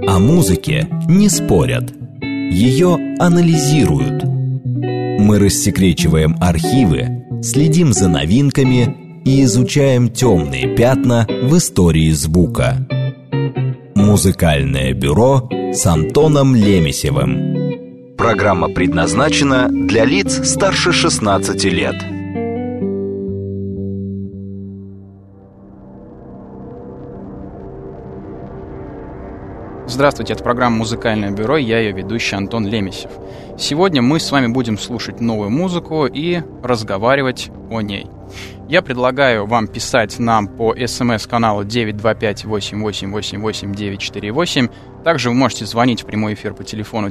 О музыке не спорят, ее анализируют. Мы рассекречиваем архивы, следим за новинками и изучаем темные пятна в истории звука. Музыкальное бюро с Антоном Лемесевым. Программа предназначена для лиц старше 16 лет. Здравствуйте, это программа «Музыкальное бюро», я ее ведущий Антон Лемесев. Сегодня мы с вами будем слушать новую музыку и разговаривать о ней. Я предлагаю вам писать нам по СМС-каналу 925-8888-948. Также вы можете звонить в прямой эфир по телефону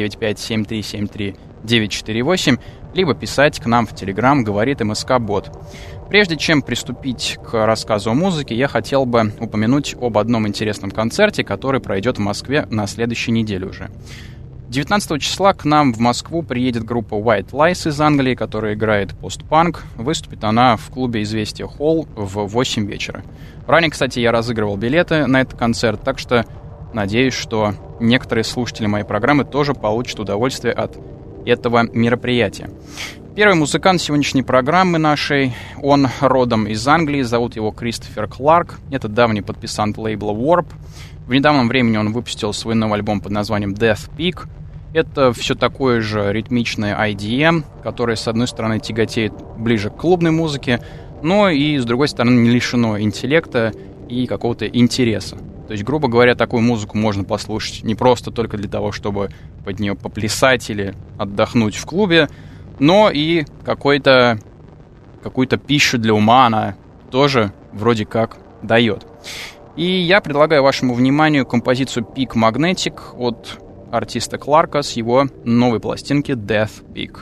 495-7373-948, либо писать к нам в Telegram «Говорит МСК-бот». Прежде чем приступить к рассказу о музыке, я хотел бы упомянуть об одном интересном концерте, который пройдет в Москве на следующей неделе уже. 19 числа к нам в Москву приедет группа White Lies из Англии, которая играет постпанк. Выступит она в клубе «Известия Холл» в 8 вечера. Ранее, кстати, я разыгрывал билеты на этот концерт, так что надеюсь, что некоторые слушатели моей программы тоже получат удовольствие от этого мероприятия. Первый музыкант сегодняшней программы нашей, он родом из Англии, зовут его Кристофер Кларк. Это давний подписант лейбла Warp. В недавнем времени он выпустил свой новый альбом под названием Death Peak. Это все такое же ритмичное IDM, которое, с одной стороны, тяготеет ближе к клубной музыке, но и, с другой стороны, не лишено интеллекта и какого-то интереса. То есть, грубо говоря, такую музыку можно послушать не просто только для того, чтобы под нее поплясать или отдохнуть в клубе, но и какую-то пищу для ума она тоже вроде как дает. И я предлагаю вашему вниманию композицию Peak Magnetic от артиста Кларка с его новой пластинки Death Peak.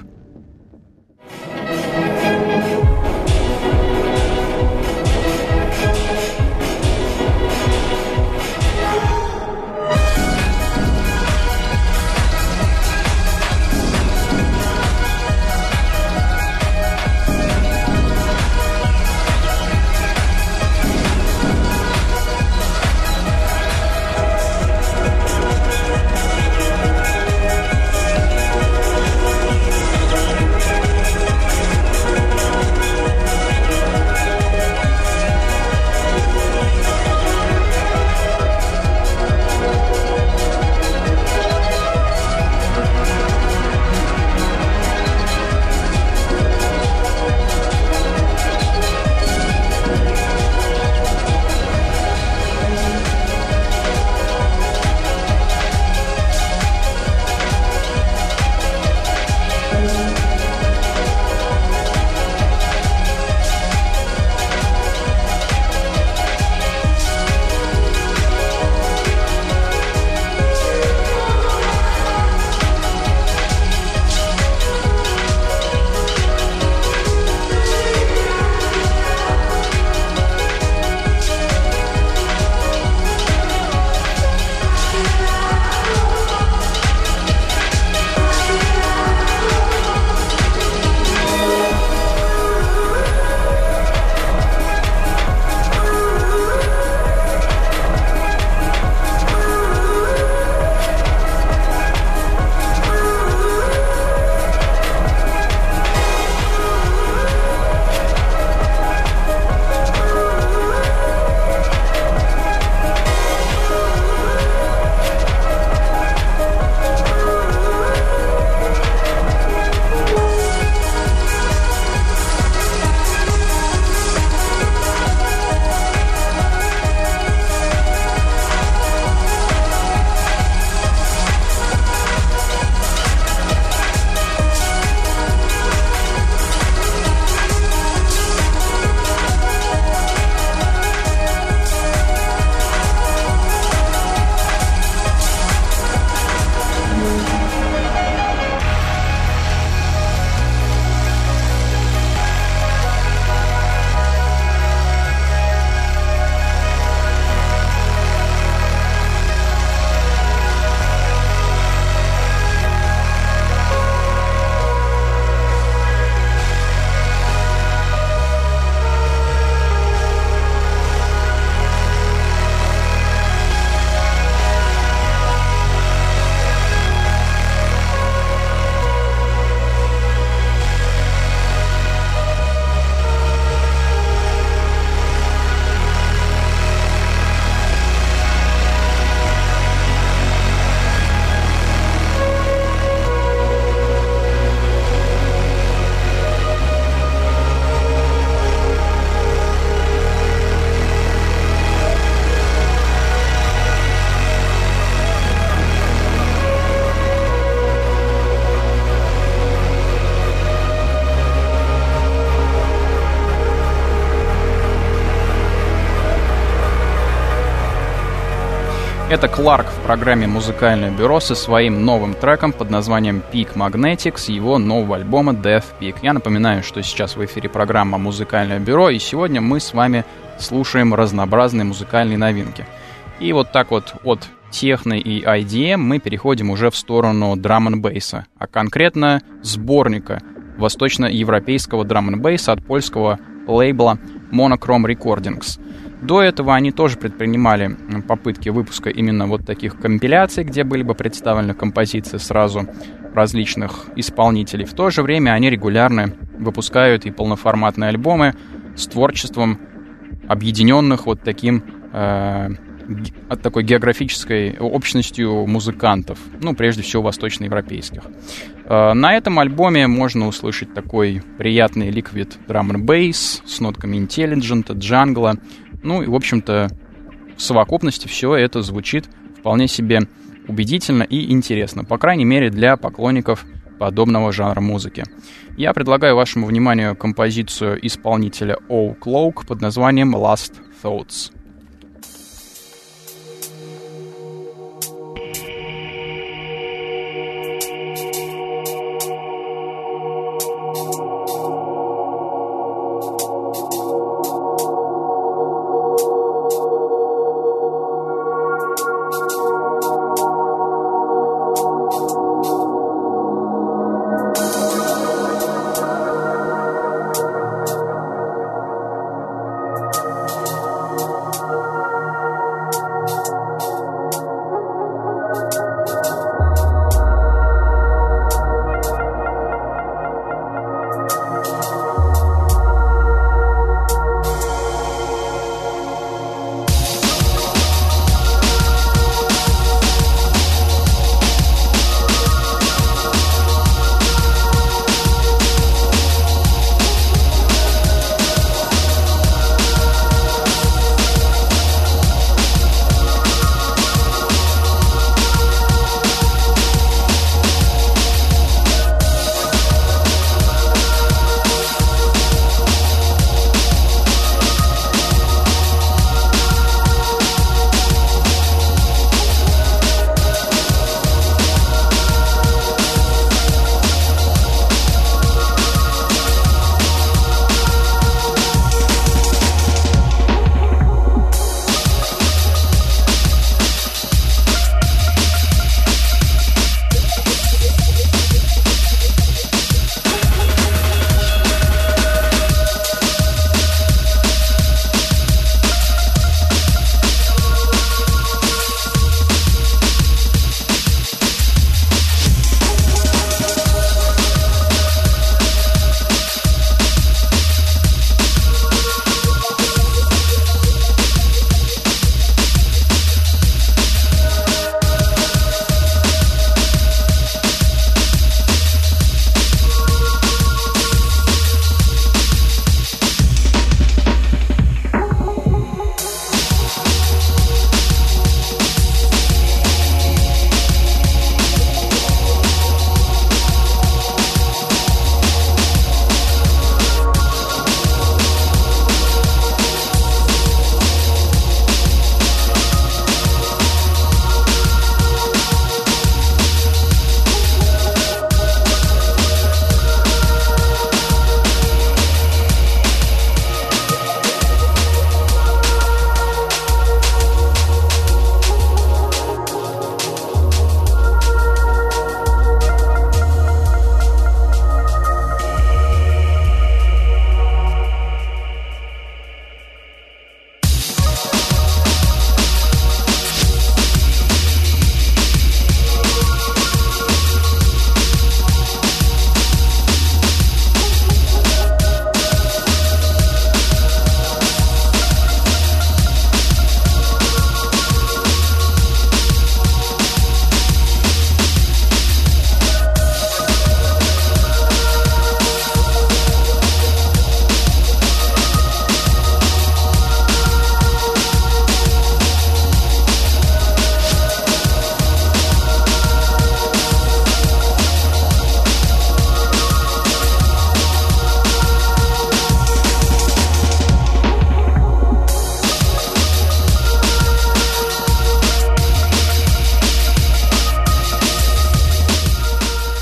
Это Кларк в программе «Музыкальное бюро» со своим новым треком под названием Peak Magnetic с его нового альбома Death Peak. Я напоминаю, что сейчас в эфире программа «Музыкальное бюро», и сегодня мы с вами слушаем разнообразные музыкальные новинки. И вот так вот от техно и IDM мы переходим уже в сторону драм-н-бейса, а конкретно сборника восточноевропейского драм-н-бейса от польского лейбла Monochrome Recordings. До этого они тоже предпринимали попытки выпуска именно вот таких компиляций, где были бы представлены композиции сразу различных исполнителей. В то же время они регулярно выпускают и полноформатные альбомы с творчеством объединенных вот таким от такой географической общностью музыкантов, ну, прежде всего, восточноевропейских. На этом альбоме можно услышать такой приятный ликвид драм-н-бейс с нотками интеллиджента, джангла. Ну, и, в общем-то, в совокупности все это звучит вполне себе убедительно и интересно, по крайней мере, для поклонников подобного жанра музыки. Я предлагаю вашему вниманию композицию исполнителя O'Cloak под названием Last Thoughts.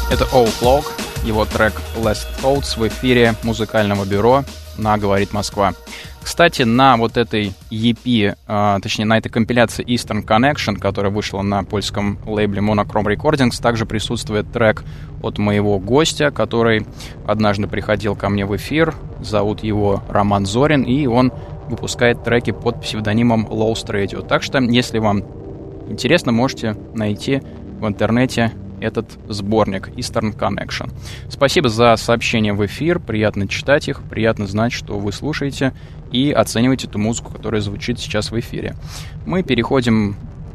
Это Outlaw, его трек Last Thoughts в эфире музыкального бюро на «Говорит Москва». Кстати, на вот этой EP, точнее, на этой компиляции Eastern Connection, которая вышла на польском лейбле Monochrome Recordings, также присутствует трек от моего гостя, который однажды приходил ко мне в эфир. Зовут его Роман Зорин, и он выпускает треки под псевдонимом Lost Radio. Так что, если вам интересно, можете найти в интернете этот сборник Eastern Connection. Спасибо за сообщения в эфир, приятно читать их, приятно знать, что вы слушаете и оцениваете ту музыку, которая звучит сейчас в эфире. Мы переходим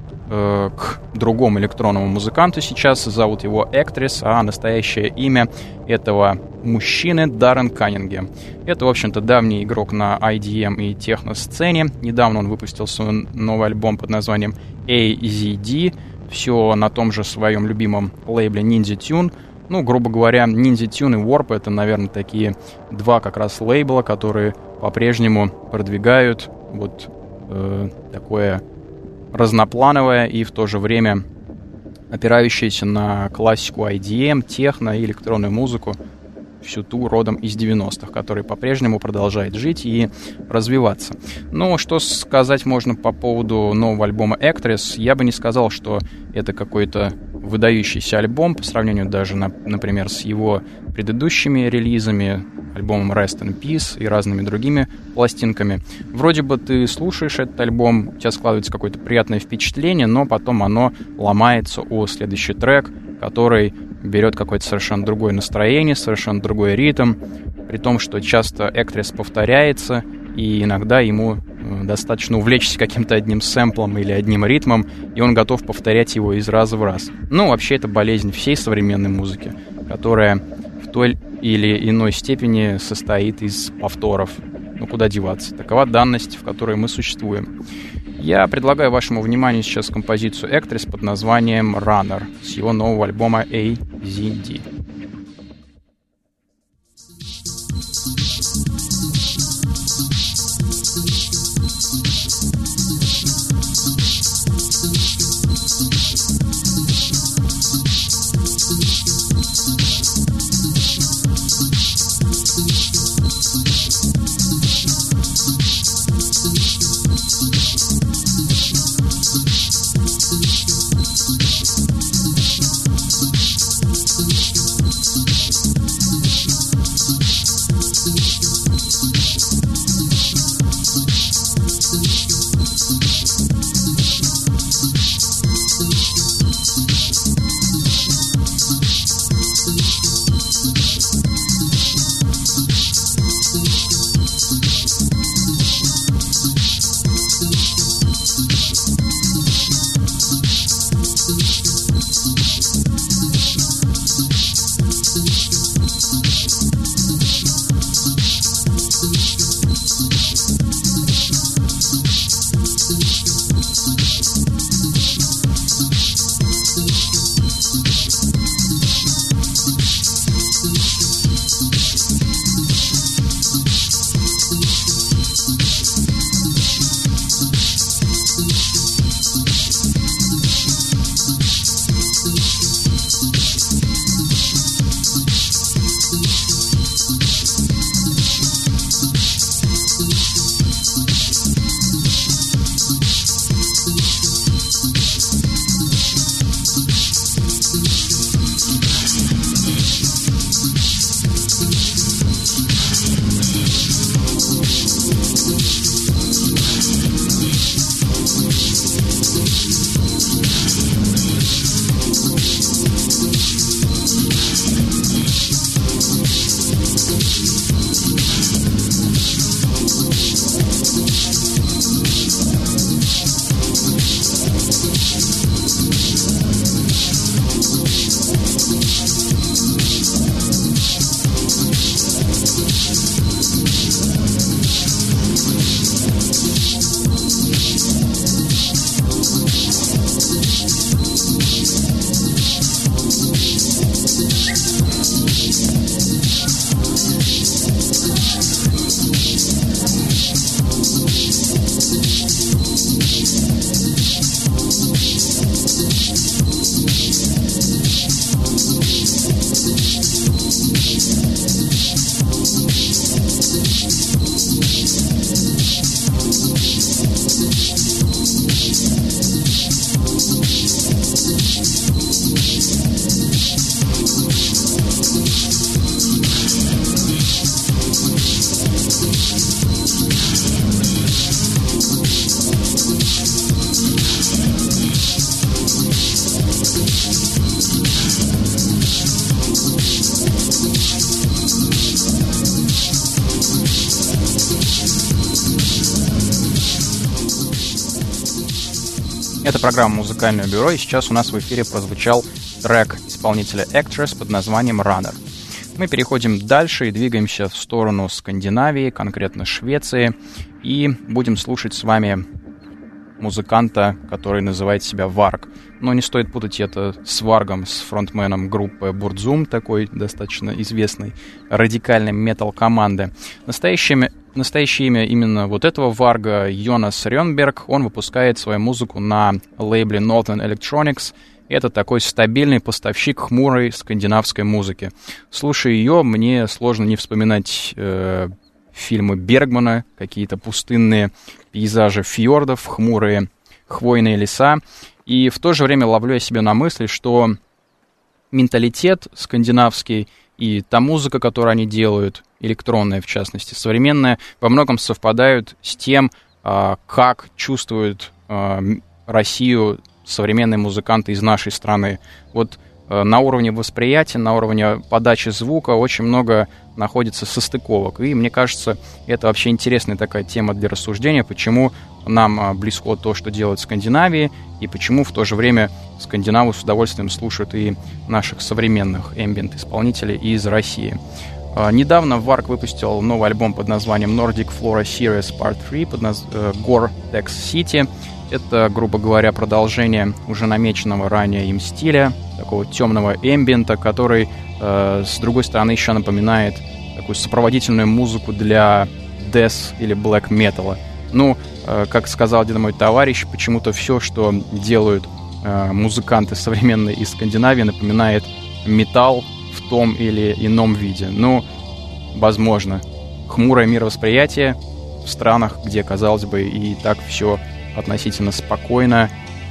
к другому электронному музыканту сейчас. Зовут его Actress, а настоящее имя этого мужчины Даррен Каннингем. Это, в общем-то, давний игрок на IDM и техно-сцене. Недавно он выпустил свой новый альбом под названием AZD. Все на том же своем любимом лейбле Ninja Tune. Ну, грубо говоря, Ninja Tune и Warp — это, наверное, такие два как раз лейбла, которые по-прежнему продвигают вот такое разноплановое и в то же время опирающееся на классику IDM, техно и электронную музыку, всю ту родом из 90-х, который по-прежнему продолжает жить и развиваться. Ну, что сказать можно по поводу нового альбома Actress? Я бы не сказал, что это какой-то выдающийся альбом по сравнению даже, например, с его предыдущими релизами, альбомом Rest in Peace и разными другими пластинками. Вроде бы ты слушаешь этот альбом, у тебя складывается какое-то приятное впечатление, но потом оно ломается о следующий трек, который берет какое-то совершенно другое настроение, совершенно другой ритм, при том, что часто Actress повторяется, и иногда ему достаточно увлечься каким-то одним сэмплом или одним ритмом, и он готов повторять его из раза в раз. Ну, вообще, это болезнь всей современной музыки, которая в той или иной степени состоит из повторов. Ну, куда деваться? Такова данность, в которой мы существуем. Я предлагаю вашему вниманию сейчас композицию Actress под названием Runner с его нового альбома AZD. Это программа «Музыкальное бюро», и сейчас у нас в эфире прозвучал трек исполнителя Actress под названием «Runner». Мы переходим дальше и двигаемся в сторону Скандинавии, конкретно Швеции, и будем слушать с вами музыканта, который называет себя Варг. Но не стоит путать это с Варгом, с фронтменом группы Бурдзум, такой достаточно известной радикальной метал-команды. Настоящее имя именно вот этого Варга — Йонас Рёнберг. Он выпускает свою музыку на лейбле Northern Electronics. Это такой стабильный поставщик хмурой скандинавской музыки. Слушая ее, мне сложно не вспоминать фильмы Бергмана, какие-то пустынные пейзажи фьордов, хмурые хвойные леса. И в то же время ловлю я себя на мысли, что менталитет скандинавский и та музыка, которую они делают, электронная в частности, современная, во многом совпадают с тем, как чувствуют Россию современные музыканты из нашей страны. Вот на уровне восприятия, на уровне подачи звука очень много находится состыковок. И мне кажется, это вообще интересная такая тема для рассуждения, почему нам близко то, что делают в Скандинавии, и почему в то же время скандинавы с удовольствием слушают и наших современных эмбиент-исполнителей из России. Недавно Варг выпустил новый альбом под названием Nordic Flora Series Part 3 под Gore-Tex City. Это, грубо говоря, продолжение уже намеченного ранее им стиля, такого темного эмбиента, который, с другой стороны, еще напоминает такую сопроводительную музыку для death или black metal. Ну, как сказал один мой товарищ, почему-то все, что делают музыканты современные из Скандинавии, напоминает металл в том или ином виде. Ну, возможно, хмурое мировосприятие в странах, где, казалось бы, и так все относительно спокойно,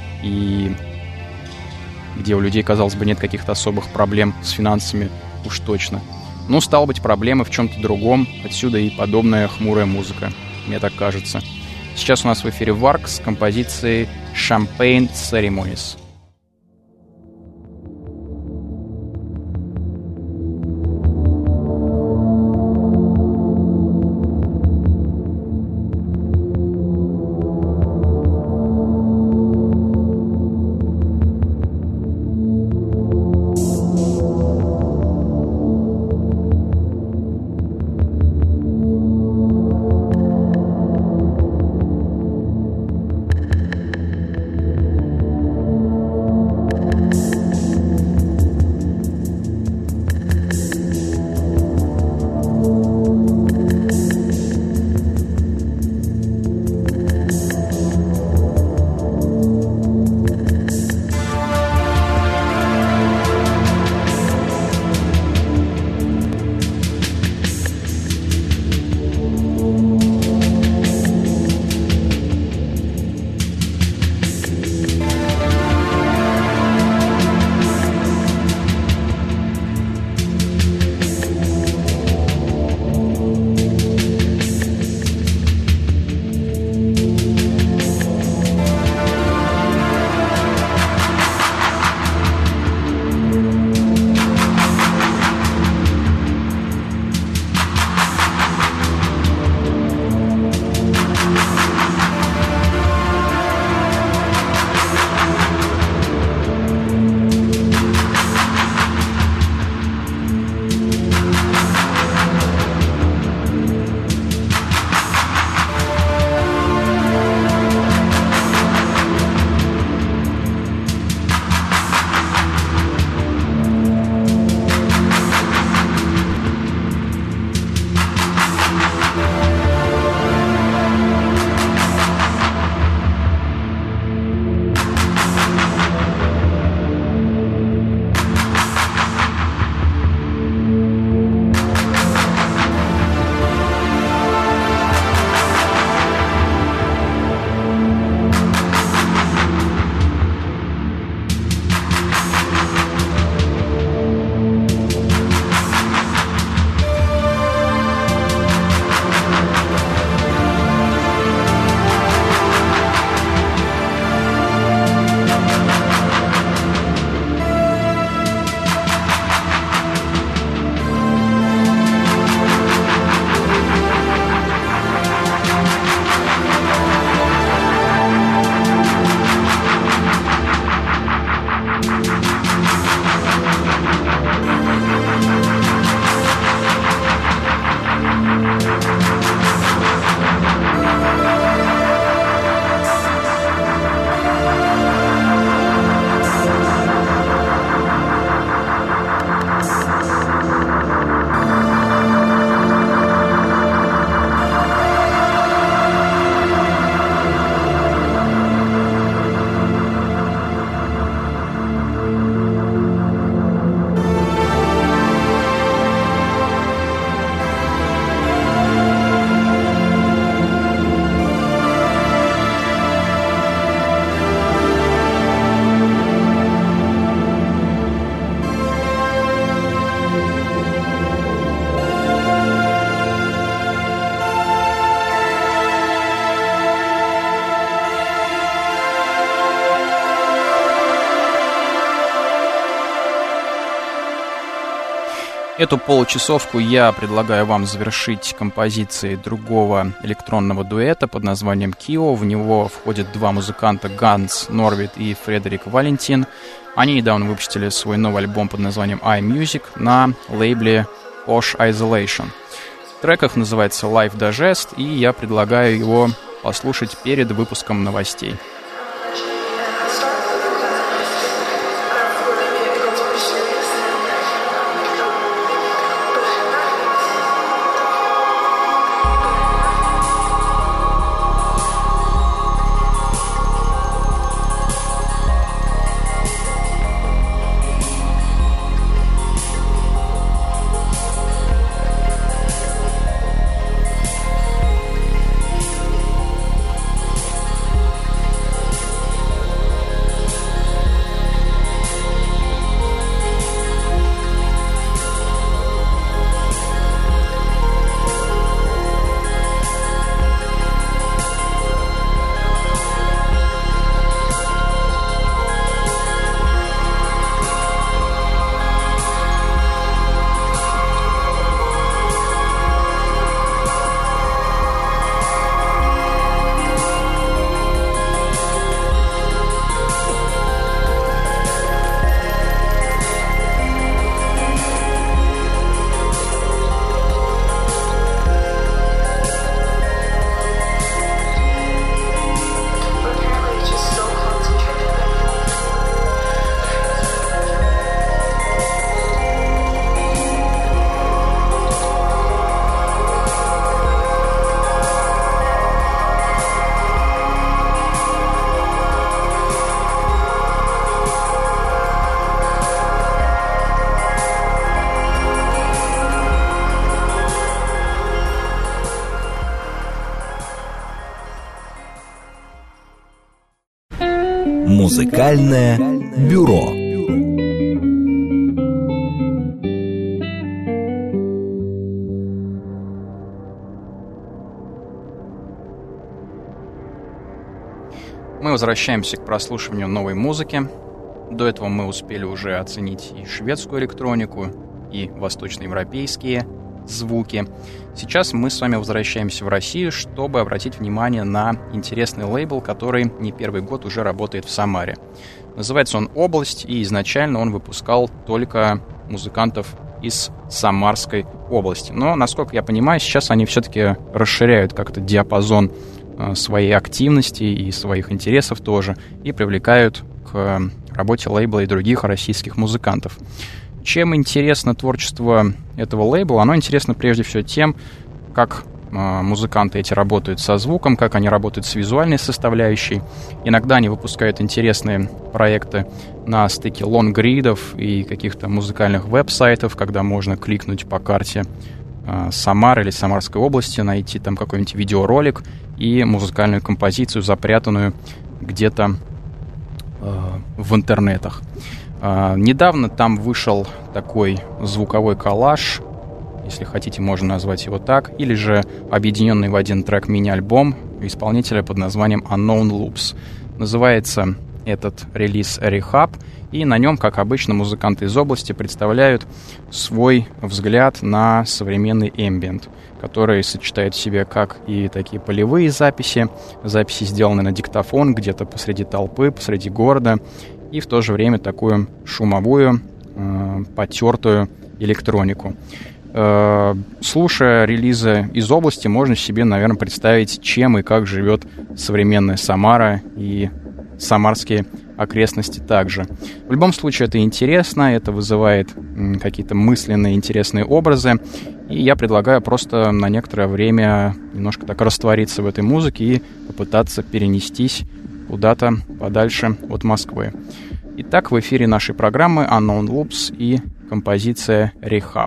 и где у людей, казалось бы, нет каких-то особых проблем с финансами, уж точно. Но, стало быть, проблемы в чем-то другом, отсюда и подобная хмурая музыка, мне так кажется. Сейчас у нас в эфире Варг с композицией Champagne Ceremonies. Эту получасовку я предлагаю вам завершить композицией другого электронного дуэта под названием «Кио». В него входят два музыканта Ганс Норвид и Фредерик Валентин. Они недавно выпустили свой новый альбом под названием iMusic на лейбле Posh Isolation. Трек их называется Live Digest, и я предлагаю его послушать перед выпуском новостей. Музыкальное бюро. Мы возвращаемся к прослушиванию новой музыки. До этого мы успели уже оценить и шведскую электронику, и восточноевропейские звуки. Сейчас мы с вами возвращаемся в Россию, чтобы обратить внимание на интересный лейбл, который не первый год уже работает в Самаре. Называется он «Область», и изначально он выпускал только музыкантов из Самарской области. Но, насколько я понимаю, сейчас они все-таки расширяют как-то диапазон своей активности и своих интересов тоже, и привлекают к работе лейбла и других российских музыкантов. Чем интересно творчество этого лейбла? Оно интересно прежде всего тем, как музыканты эти работают со звуком, как они работают с визуальной составляющей. Иногда они выпускают интересные проекты на стыке лонгридов и каких-то музыкальных веб-сайтов, когда можно кликнуть по карте Самары или Самарской области, найти там какой-нибудь видеоролик и музыкальную композицию, запрятанную где-то в интернетах. Недавно там вышел такой звуковой коллаж, если хотите, можно назвать его так, или же объединенный в один трек мини-альбом исполнителя под названием Unknown Loops. Называется этот релиз Rehab, и на нем, как обычно, музыканты из области представляют свой взгляд на современный эмбиент, который сочетает в себе как и такие полевые записи, сделанные на диктофон где-то посреди толпы, посреди города, и в то же время такую шумовую, потертую электронику. Слушая релизы из области, можно себе, наверное, представить, чем и как живет современная Самара и самарские окрестности также. В любом случае, это интересно, это вызывает какие-то мысленные интересные образы, и я предлагаю просто на некоторое время немножко так раствориться в этой музыке и попытаться перенестись куда-то подальше от Москвы. Итак, в эфире нашей программы Unknown Loops и композиция Rehab.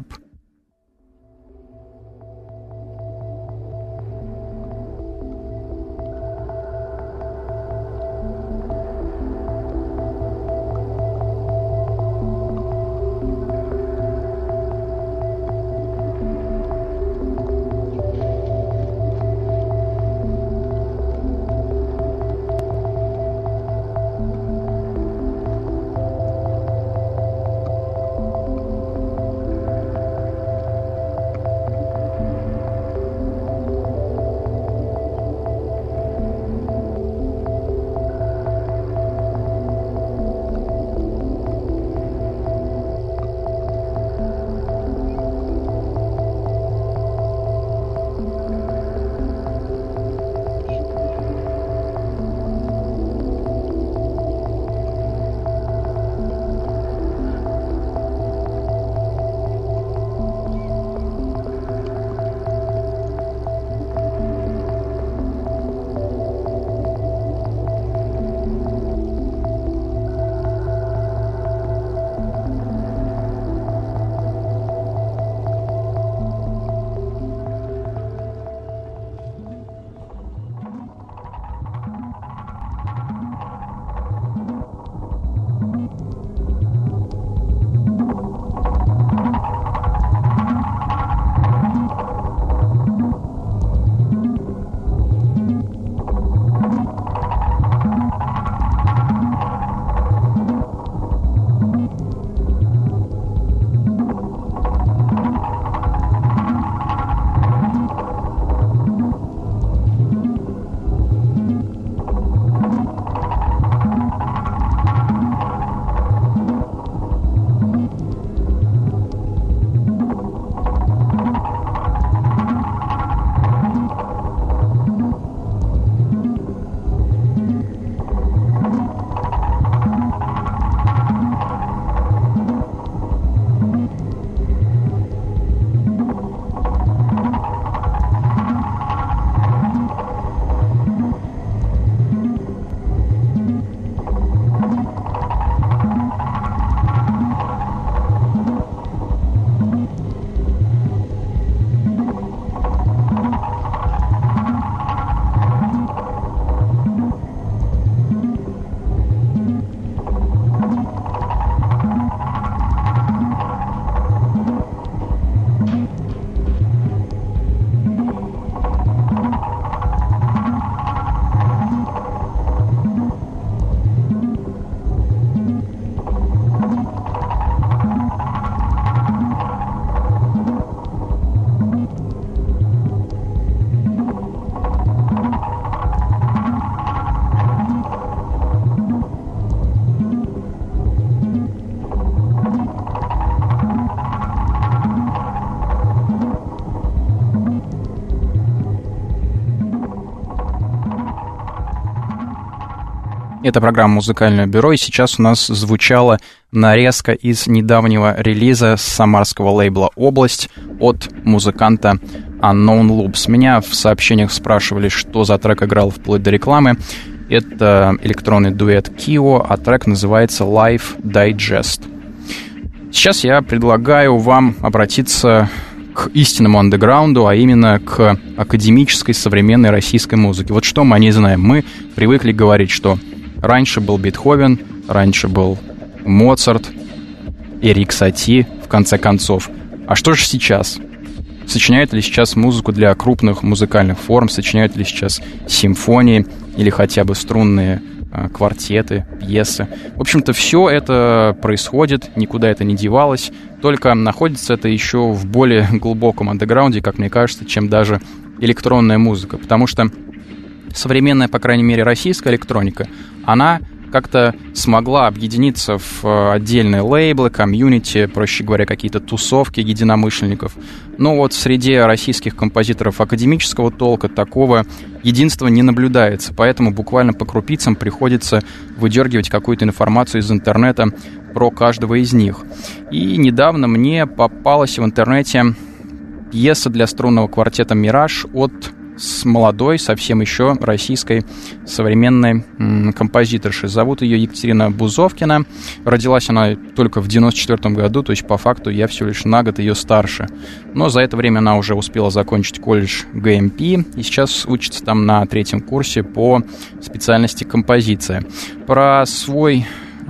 Это программа «Музыкальное бюро», и сейчас у нас звучала нарезка из недавнего релиза с самарского лейбла «Область» от музыканта Unknown Loops. Меня в сообщениях спрашивали, что за трек играл вплоть до рекламы. Это электронный дуэт Kio, а трек называется «Live Digest». Сейчас я предлагаю вам обратиться к истинному андеграунду, а именно к академической современной российской музыке. Вот что мы о ней знаем. Мы привыкли говорить, что раньше был Бетховен, раньше был Моцарт, Эрик Сати, в конце концов. А что же сейчас? Сочиняют ли сейчас музыку для крупных музыкальных форм? Сочиняют ли сейчас симфонии или хотя бы струнные квартеты, пьесы? В общем-то, все это происходит, никуда это не девалось, только находится это еще в более глубоком андеграунде, как мне кажется, чем даже электронная музыка. Потому что современная, по крайней мере, российская электроника, она как-то смогла объединиться в отдельные лейблы, комьюнити, проще говоря, какие-то тусовки единомышленников. Но вот среди российских композиторов академического толка такого единства не наблюдается, поэтому буквально по крупицам приходится выдергивать какую-то информацию из интернета про каждого из них. И недавно мне попалась в интернете пьеса для струнного квартета «Мираж» от молодой, совсем еще российской современной композиторши. Зовут ее Екатерина Бузовкина. Родилась она только в 1994 году, то есть по факту я всего лишь на год ее старше. Но за это время она уже успела закончить колледж ГМП и сейчас учится там на 3-м курсе по специальности композиция. Про свою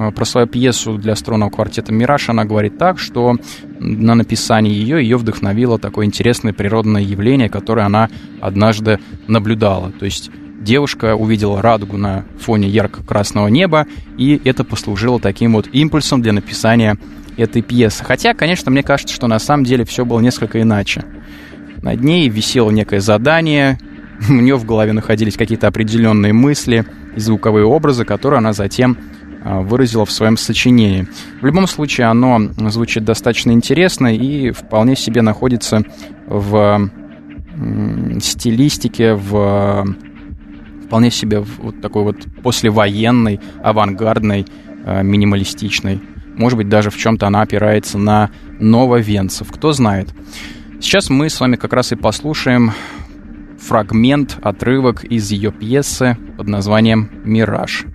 пьесу для струнного квартета «Мираж» она говорит так, что на написание ее вдохновило такое интересное природное явление, которое она однажды наблюдала. То есть девушка увидела радугу на фоне ярко-красного неба, и это послужило таким вот импульсом для написания этой пьесы. Хотя, конечно, мне кажется, что на самом деле все было несколько иначе. Над ней висело некое задание, у нее в голове находились какие-то определенные мысли и звуковые образы, которые она затем выразила в своем сочинении. В любом случае, оно звучит достаточно интересно и вполне себе находится в стилистике, вполне себе вот такой вот послевоенной, авангардной, минималистичной. Может быть, даже в чем-то она опирается на нововенцев. Кто знает. Сейчас мы с вами как раз и послушаем фрагмент, отрывок из ее пьесы под названием «Мираж».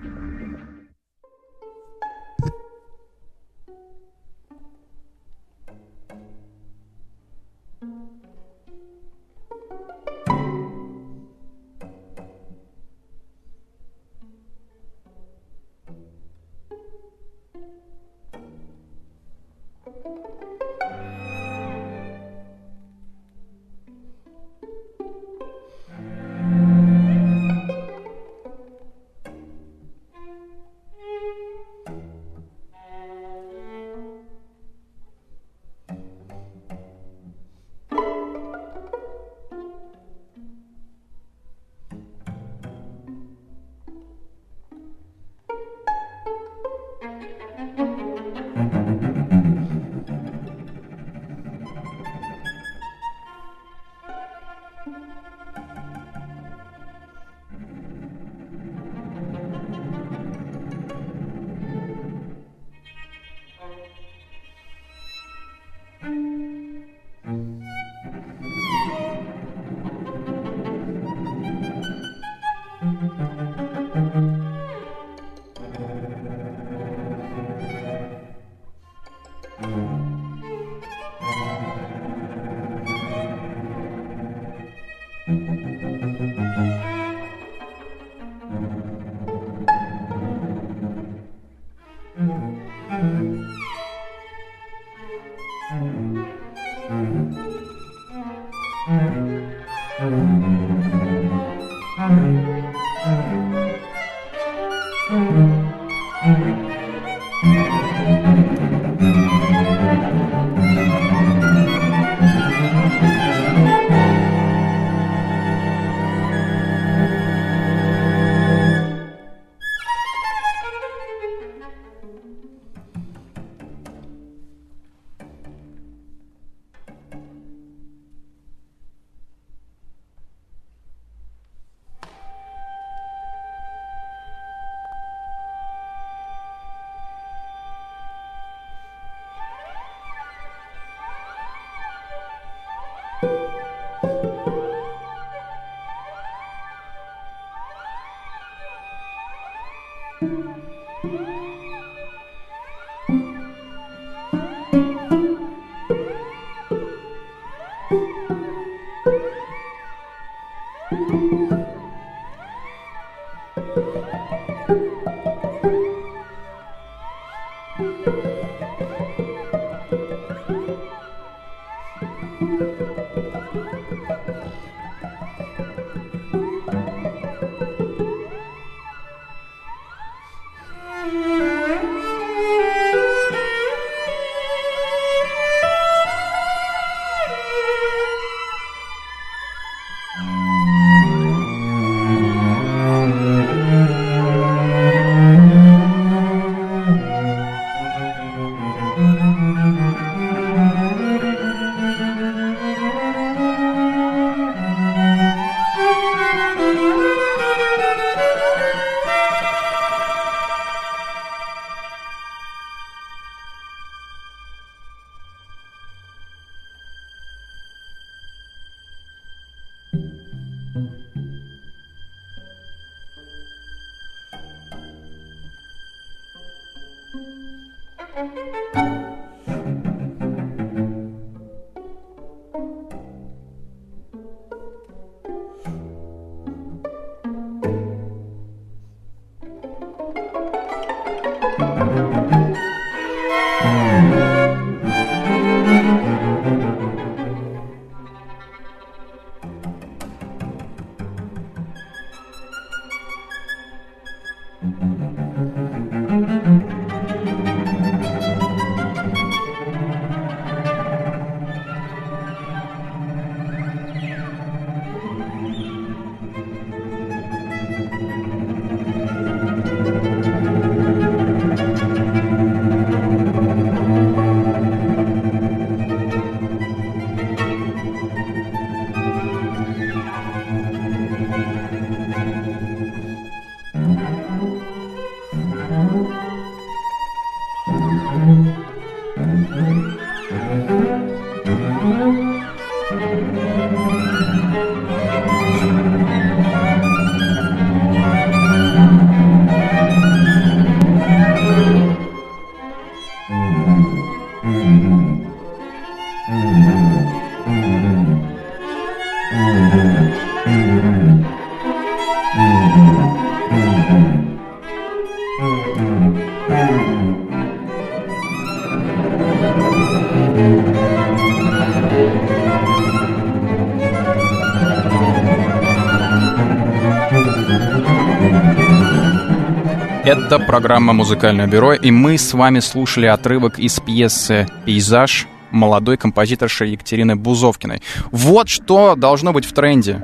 Это программа «Музыкальное бюро», и мы с вами слушали отрывок из пьесы «Пейзаж» молодой композиторши Екатерины Бузовкиной. Вот что должно быть в тренде.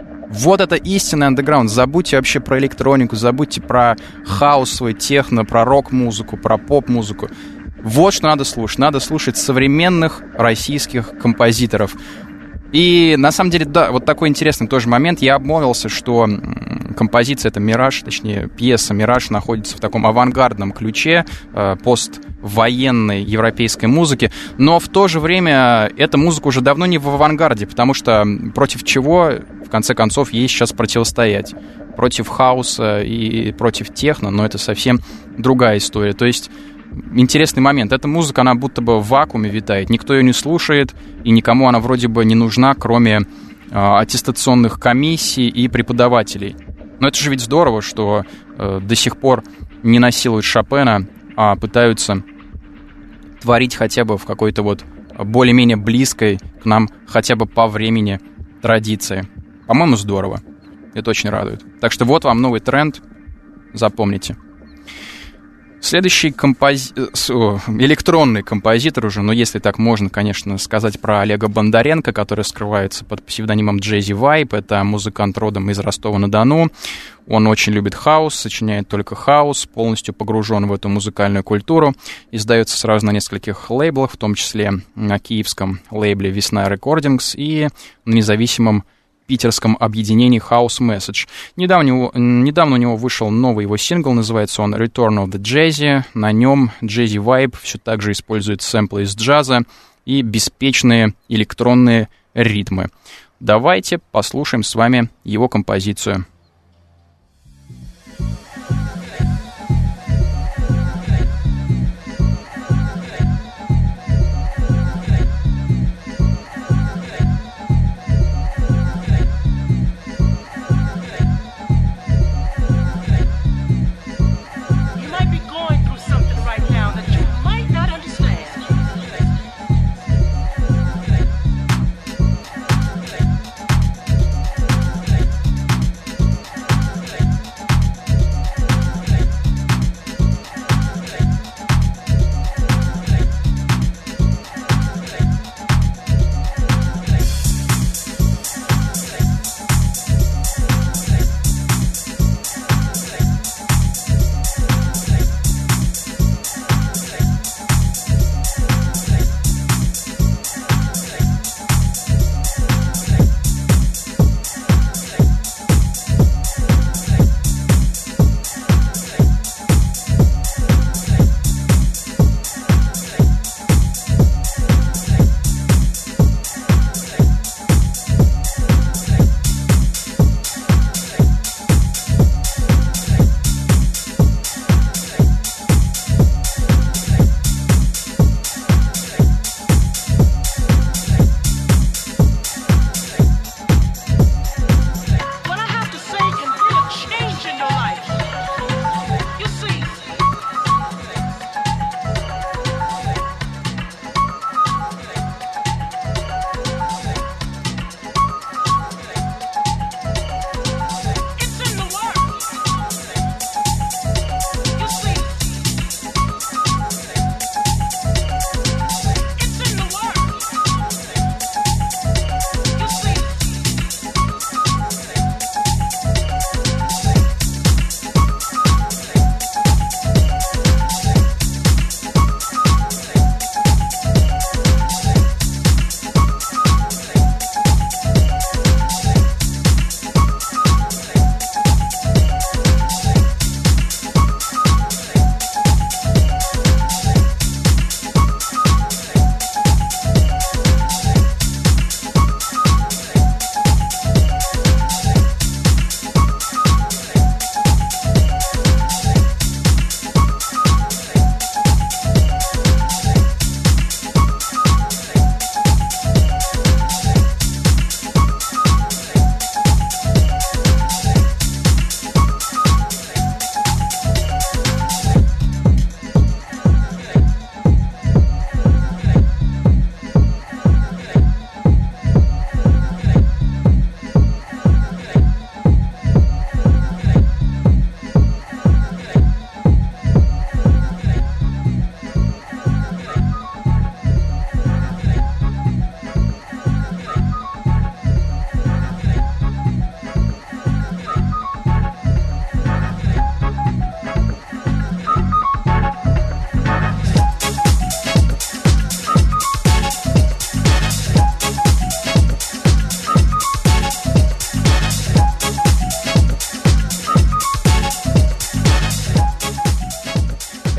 Вот это истинный андеграунд. Забудьте вообще про электронику, забудьте про хаусовый техно, про рок-музыку, про поп-музыку. Вот что надо слушать. Надо слушать современных российских композиторов. И на самом деле, да, вот такой интересный тоже момент. Я обмолвился, что композиция, это «Мираж», точнее, пьеса «Мираж» находится в таком авангардном ключе поствоенной европейской музыки, но в то же время эта музыка уже давно не в авангарде, потому что против чего, в конце концов, ей сейчас противостоять? Против хаоса и против техно, но это совсем другая история. То есть интересный момент. Эта музыка, она будто бы в вакууме витает, никто ее не слушает, и никому она вроде бы не нужна, кроме аттестационных комиссий и преподавателей. Но это же ведь здорово, что до сих пор не насилуют Шопена, а пытаются творить хотя бы в какой-то вот более-менее близкой к нам хотя бы по времени традиции. По-моему, здорово. Это очень радует. Так что вот вам новый тренд. Запомните. Следующий электронный композитор уже, ну, если так можно, конечно, сказать про Олега Бондаренко, который скрывается под псевдонимом Jazzy Vibe. Это музыкант родом из Ростова-на-Дону. Он очень любит хаус, сочиняет только хаус, полностью погружен в эту музыкальную культуру. Издается сразу на нескольких лейблах, в том числе на киевском лейбле «Весна Recordings» и на независимом питерском объединении House Message. Недавно у него вышел новый его сингл, называется он Return of the Jazzy. На нем Jazzy Vibe все так же использует сэмплы из джаза и беспечные электронные ритмы. Давайте послушаем с вами его композицию.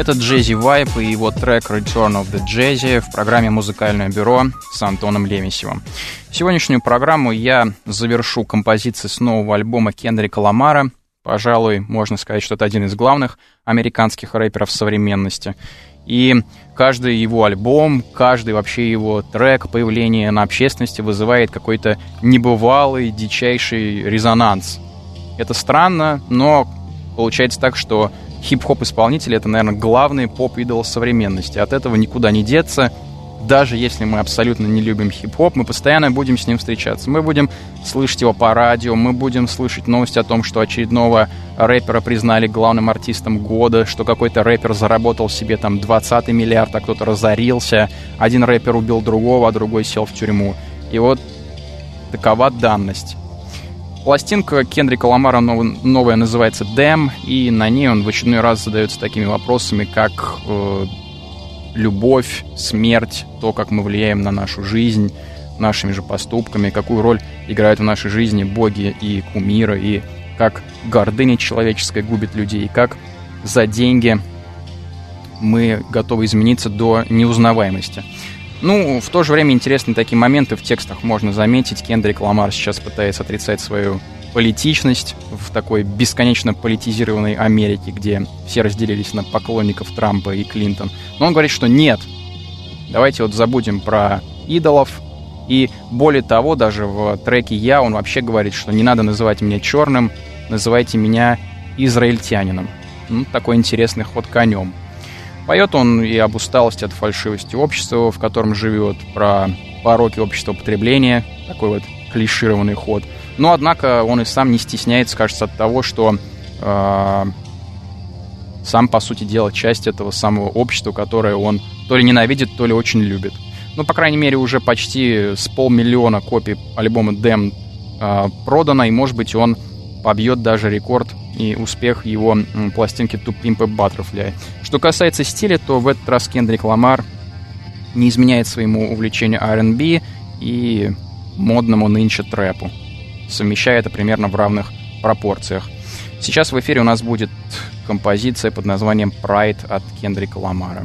Это Jazzy Vibe и его трек Return of the Jazzy в программе «Музыкальное бюро» с Антоном Лемесевым. Сегодняшнюю программу я завершу композицией с нового альбома Кендрика Ламара. Пожалуй, можно сказать, что это один из главных американских рэперов современности. И каждый его альбом, каждый вообще его трек, появление на общественности вызывает какой-то небывалый, дичайший резонанс. Это странно, но получается так, что хип-хоп-исполнители — это, наверное, главный поп-идол современности. От этого никуда не деться. Даже если мы абсолютно не любим хип-хоп, мы постоянно будем с ним встречаться. Мы будем слышать его по радио, мы будем слышать новости о том, что очередного рэпера признали главным артистом года, что какой-то рэпер заработал себе там 20-й миллиард, а кто-то разорился. Один рэпер убил другого, а другой сел в тюрьму. И вот такова данность. Пластинка Кендрика Ламара новая называется «Damn», и на ней он в очередной раз задается такими вопросами, как любовь, смерть, то, как мы влияем на нашу жизнь нашими же поступками, какую роль играют в нашей жизни боги и кумиры, и как гордыня человеческая губит людей, и как за деньги мы готовы измениться до неузнаваемости. Ну, в то же время интересные такие моменты в текстах можно заметить. Кендрик Ламар сейчас пытается отрицать свою политичность в такой бесконечно политизированной Америке, где все разделились на поклонников Трампа и Клинтон. Но он говорит, что нет, давайте вот забудем про идолов. И более того, даже в треке «Я» он вообще говорит, что не надо называть меня черным, называйте меня израильтянином. Ну, такой интересный ход конем. Поет он и об усталости от фальшивости общества, в котором живет, про пороки общества потребления, такой вот клишированный ход. Но, однако, он и сам не стесняется, кажется, от того, что сам, по сути дела, часть этого самого общества, которое он то ли ненавидит, то ли очень любит. Ну, по крайней мере, уже почти с 500 000 копий альбома «Damn» продано, и, может быть, он побьет даже рекорд и успех его пластинки «To Pimp a Butterfly». Что касается стиля, то в этот раз Кендрик Ламар не изменяет своему увлечению R&B и модному нынче трэпу, совмещая это примерно в равных пропорциях. Сейчас в эфире у нас будет композиция под названием «Pride» от Кендрика Ламара.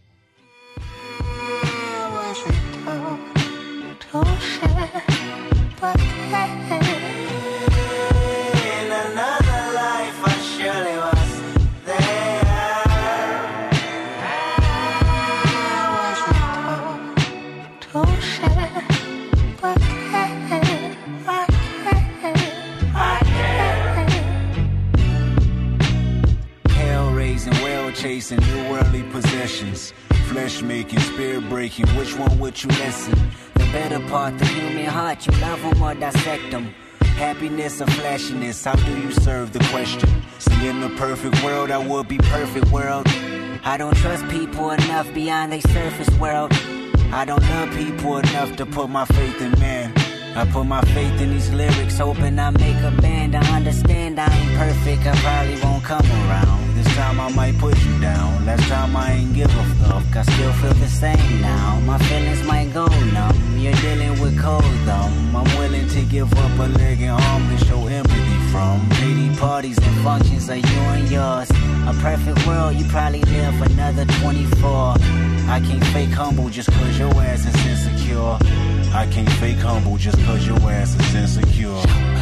Chasing new worldly possessions, flesh making, spirit breaking. Which one would you listen? The better part, the human heart, you love them or dissect them. Happiness or flashiness, how do you serve the question? See, in the perfect world, I would be perfect world. I don't trust people enough beyond their surface world. I don't love people enough to put my faith in man. I put my faith in these lyrics, hoping I make a band. I understand I ain't perfect, I probably won't come around. This time I might put you down. Last time I ain't give a fuck, I still feel the same now. My feelings might go numb, you're dealing with cold thumb. I'm willing to give up a leg and arm to show empathy from. Lady parties and functions are you and yours. A perfect world, you probably live another 24. I can't fake humble just cause your ass is insecure. I can't fake humble just cause your ass is insecure.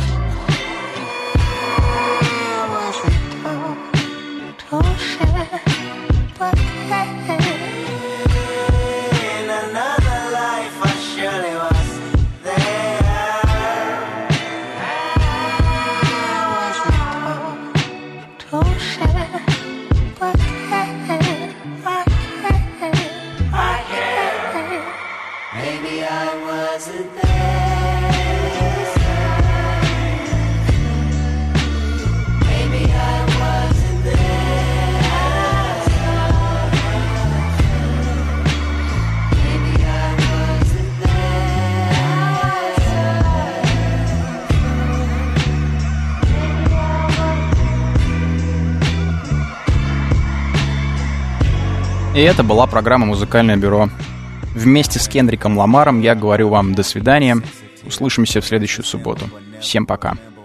И это была программа «Музыкальное бюро». Вместе с Кендриком Ламаром я говорю вам до свидания. Услышимся в следующую субботу. Всем пока.